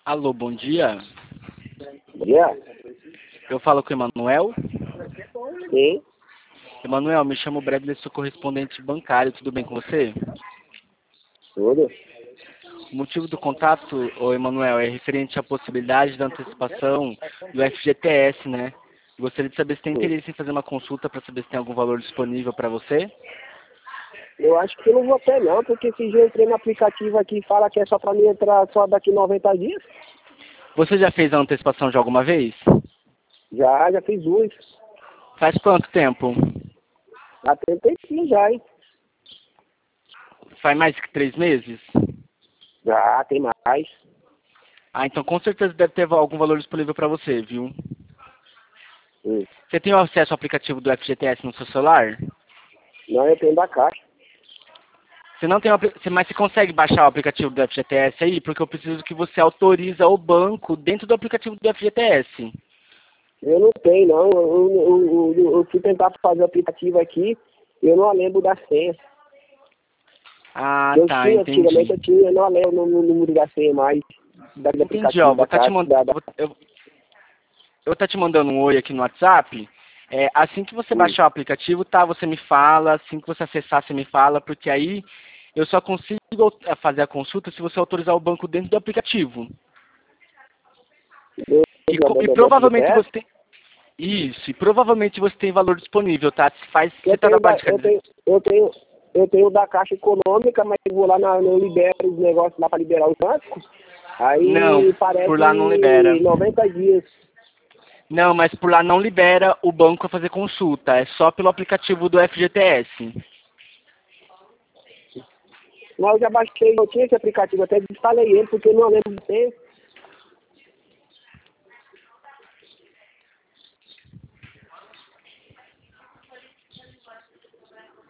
Alô, bom dia. Bom dia. Eu falo com o Emanuel. Sim. Emanuel, me chamo Bradley, sou correspondente bancário. Tudo bem com você? Tudo. O motivo do contato, ô Emanuel, é referente à possibilidade da antecipação do FGTS, né? Gostaria de saber se tem interesse em fazer uma consulta para saber se tem algum valor disponível para você. Eu acho que eu não vou ter não, porque esse dia eu entrei no aplicativo aqui e fala que é só pra mim entrar só daqui 90 dias. Você já fez a antecipação de alguma vez? Já fiz uns. Faz quanto tempo? Já tem um tempinho já, hein? Faz mais que 3 meses? Já, tem mais. Ah, então com certeza deve ter algum valor disponível para você, viu? Hum. Você tem acesso ao aplicativo do FGTS no seu celular? Não, eu tenho da Caixa. Você não tem mas você consegue baixar o aplicativo do FGTS aí? Porque eu preciso que você autoriza o banco dentro do aplicativo do FGTS. Eu não tenho, não. Eu fui tentar fazer o aplicativo aqui, eu não lembro da senha. Ah, Eu tá, tinha, antigamente entendi. eu tinha, eu não lembro o número da senha mais. Do Entendi, ó. aplicativo da Caixa. Eu vou estar te mandando um oi aqui no WhatsApp. Assim que você baixar o aplicativo, tá? Você me fala, assim que você acessar, você me fala, porque aí eu só consigo fazer a consulta se você autorizar o banco dentro do aplicativo. E provavelmente você tem. Isso, e provavelmente você tem valor disponível, tá? Você tá da parte de Eu tenho da Caixa Econômica, mas eu vou lá não libero os negócios lá para liberar os bancos. Aí Não, parece por lá não libera. 90 dias. Não, mas por lá não libera o banco a fazer consulta. É só pelo aplicativo do FGTS. Mas eu já baixei, eu tinha esse aplicativo, até instalei ele porque eu não lembro de ter.